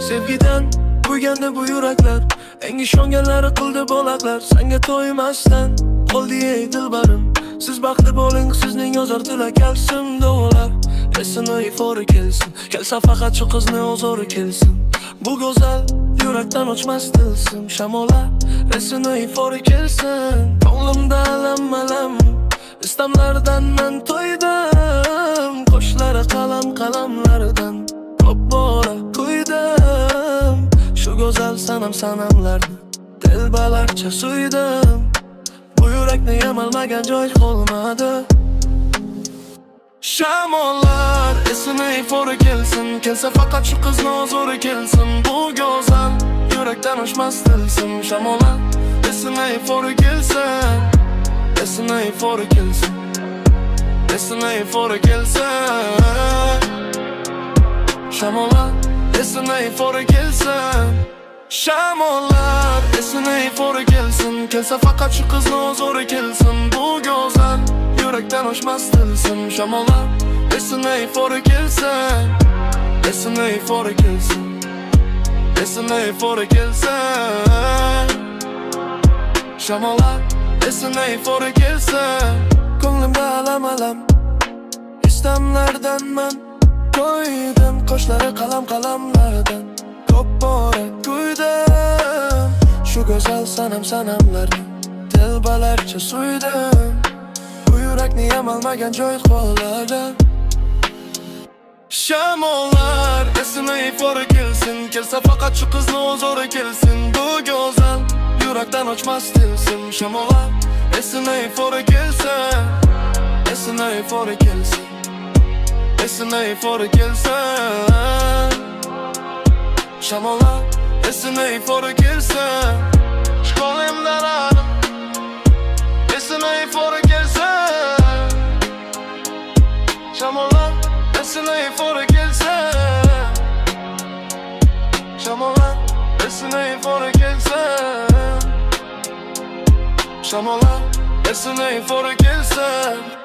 Sevgidan qo'ygandi bu yuraklar, eng ishonganlari qildi bo'laklar. Senga to'ymasdan qoldi ey dilbarim. Siz baxtli bo'ling, sizning yozar tilak kelsin do'lar. Esini ifori kelsin, kelsa faqat shu qizni o'zori kelsin. Bu go'zal yurakdan o'chmas tilsim shamola. Esini ifori kelsin, ko'nglimda alam istamlardan men to'ydim. Qoshlari qalamlardan ko'p bora kuydim. Shu go'zal sanamlarni telbalarcha suydim. Bu yurakni yamalmagan joy qolmadi. Shamollar esini ifori kelsin, kelsa faqat shu qizni o'zori kelsin. Bu go'zal yurakdan o'chmas tilsim shamolar esini ifori kelsin, esini ifori kelsin, esini ifori kelsin. Shamollar esini ifori kelsin, shamollar esini ifori kelsin, kelsa faqat shu qizni o'zori kelsin. Bu go'zal yurakdan o'chmas tilsim shamollar esini ifori kelsin, esini ifori kelsin, esini ifori kelsin. Shamollar esini ifori kelsin. Ko'nglimda alam istamlardan men to'ydim. Qoshlari qalamlardan ko'p bora kuydim. Shu go'zal sanamlarni telbalarcha suydim. Bu yurakni yamalmagan joy qoladi. Shamollar esini ifori kelsin, kelsa faqat shu qizni o'zori kelsin. Bu go'zal yurakdan o'chmas tilsim shamollar esini ifori kelsin, esini ifori kelsin, esini ifori kelsin. Shamollar esini ifori kelsin. Qo'limdan alim esini ifori kelsin. Shamollar esini ifori kelsin. Shamollar esini ifori kelsin. Shamollar esini ifori kelsin.